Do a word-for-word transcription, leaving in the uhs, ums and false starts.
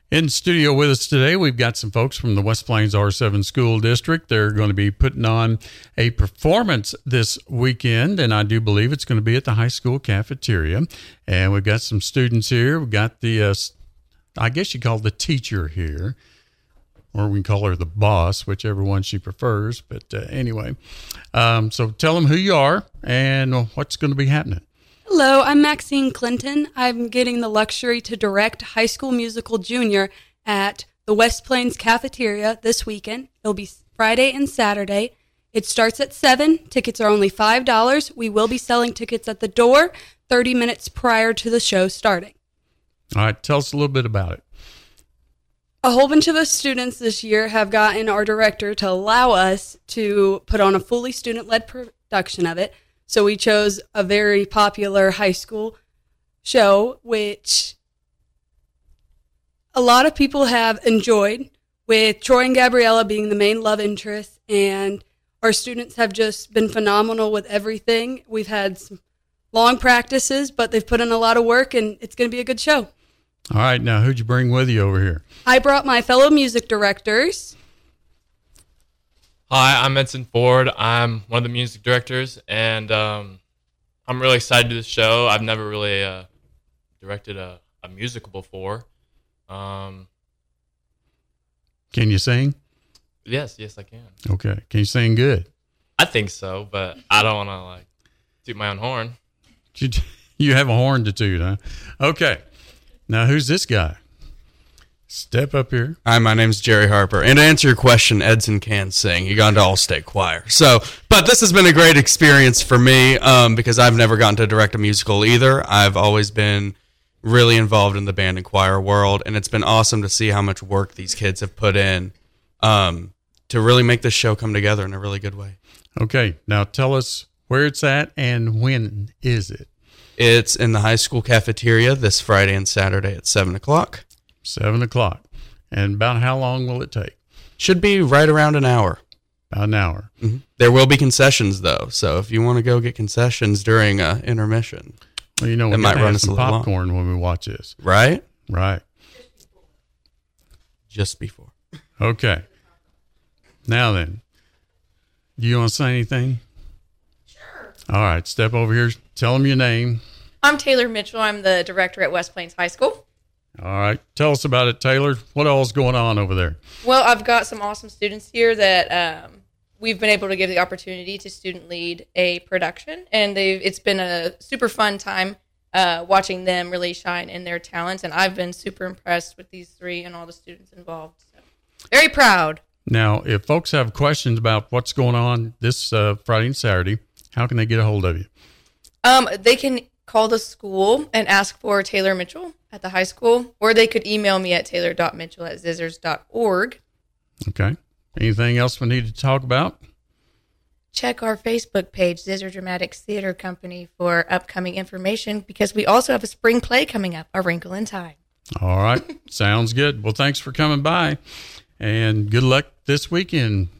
In studio with us today, we've got some folks from the West Plains R seven School District. They're going to be putting on a performance this weekend, and I do believe it's going to be at the high school cafeteria. And we've got some students here. We've got the, uh, I guess you call the teacher here, or we can call her the boss, whichever one she prefers. But uh, anyway, um, so tell them who you are and what's going to be happening. Hello, I'm Maxine Clinton. I'm getting the luxury to direct High School Musical Junior at the West Plains Cafeteria this weekend. It'll be Friday and Saturday. It starts at seven. Tickets are only five dollars. We will be selling tickets at the door thirty minutes prior to the show starting. All right, tell us a little bit about it. A whole bunch of us students this year have gotten our director to allow us to put on a fully student-led production of it. So we chose a very popular high school show, which a lot of people have enjoyed, with Troy and Gabriella being the main love interests, and our students have just been phenomenal with everything. We've had some long practices, but they've put in a lot of work, and it's going to be a good show. All right, now who'd you bring with you over here? I brought my fellow music directors. Hi, I'm Edson Ford. I'm one of the music directors, and um, I'm really excited to do this show. I've never really uh, directed a, a musical before. Um, Can you sing? yes, yes, I can. Okay. Can you sing good? I think so, but I don't want to like toot my own horn. You, you have a horn to toot, huh? Okay. Now, who's this guy? Step up here. Hi, my name's Jerry Harper. And to answer your question, Edson can sing. He got into all-state choir. So, but this has been a great experience for me um, because I've never gotten to direct a musical either. I've always been really involved in the band and choir world, and it's been awesome to see how much work these kids have put in um, to really make this show come together in a really good way. Okay. Now, tell us where it's at and when is it? It's in the high school cafeteria this Friday and Saturday at seven o'clock. Seven o'clock. And about how long will it take? Should be right around an hour. About an hour. Mm-hmm. There will be concessions, though. So if you want to go get concessions during uh, intermission, Well, you know, we it might might run have us a some little long. popcorn when we watch this. Right? Right. Just before. Okay. Now then, do you want to say anything? Sure. All right. Step over here. Tell them your name. I'm Taylor Mitchell. I'm the director at West Plains High School. All right. Tell us about it, Taylor. What all's going on over there? Well, I've got some awesome students here that um, we've been able to give the opportunity to student lead a production, and they've it's been a super fun time uh, watching them really shine in their talents, and I've been super impressed with these three and all the students involved. So, very proud. Now, if folks have questions about what's going on this uh, Friday and Saturday, how can they get a hold of you? Um, they can call the school and ask for Taylor Mitchell at the high school, or they could email me at taylor dot mitchell at zizzers dot org. Okay. Anything else we need to talk about? Check our Facebook page, Zizzer Dramatics Theater Company, for upcoming information, because we also have a spring play coming up, A Wrinkle in Time. All right. Sounds good. Well, thanks for coming by, and good luck this weekend.